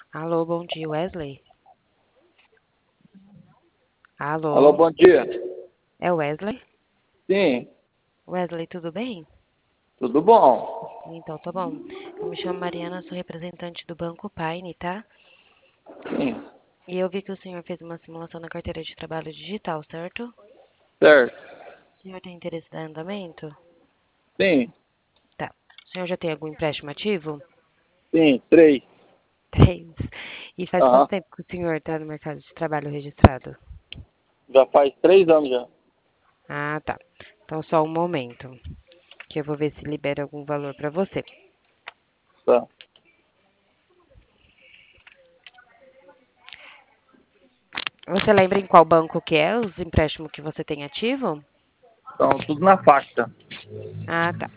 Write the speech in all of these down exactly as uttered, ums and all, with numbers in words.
Alô, bom dia, Wesley? Alô, Alô, bom dia. é Wesley? Sim, Wesley, tudo bem? tudo bom? Então, tá bom. Eu me chamo Mariana, sou representante do Banco Paine, tá? Sim, E eu vi que o senhor fez uma simulação na carteira de trabalho digital, certo? certo. O senhor tem interesse em andamento? Sim, Tá. O senhor já tem algum empréstimo ativo? sim, três. Três. E faz quanto Aham. tempo que o senhor está no mercado de trabalho registrado? Já faz três anos já. Ah, tá. Então, só um momento, que eu vou ver se libera algum valor para você. Tá. Você lembra em qual banco que é os empréstimos que você tem ativo? Então, tudo na faixa. Ah, tá.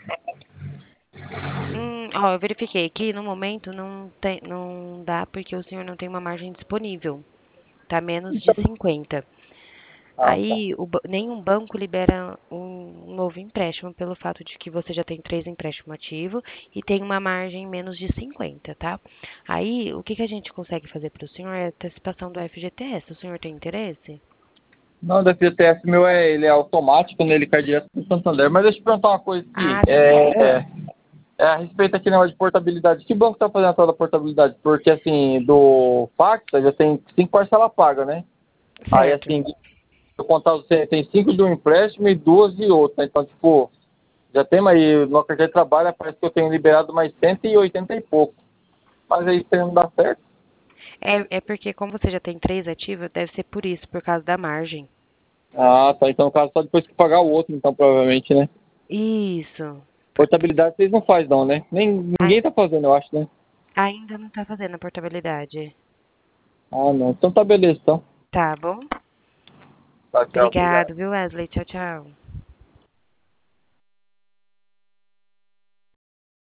Hum, ó, eu verifiquei aqui, no momento não tem, não dá porque o senhor não tem uma margem disponível. Tá menos de cinquenta. Ah, tá. Aí, o ba- nenhum banco libera um novo empréstimo pelo fato de que você já tem três empréstimos ativos e tem uma margem menos de cinquenta, tá? Aí, o que que a gente consegue fazer para o senhor é a antecipação do F G T S. O senhor tem interesse? Não, da F G T S meu é, ele é automático, né? Ele cai direto no Santander. Mas deixa eu te perguntar uma coisa aqui. Ah, tá. É, é, é a respeito aqui negócio de portabilidade. Que banco tá fazendo a tal da portabilidade? Porque, assim, do Facta já tem cinco parcelas pagas, né? Aí, Certo. assim, eu contar você, tem cinco de um empréstimo e duas de outro, né? Então, tipo, já tem aí, no carteira de trabalho, parece que eu tenho liberado mais cento e oitenta e pouco. Mas aí isso aí não dá certo. É, é porque como você já tem três ativos, deve ser por isso, por causa da margem. Ah, tá. Então, no caso, só depois que pagar o outro, então, provavelmente, né? Isso. Portabilidade vocês não fazem, não, né? Nem, ninguém Ai- tá fazendo, eu acho, né? Ainda não tá fazendo a portabilidade. Ah, não. Então tá beleza, então. Tá bom? Tá, tchau. Obrigado. Obrigado, viu, Wesley? Tchau, tchau.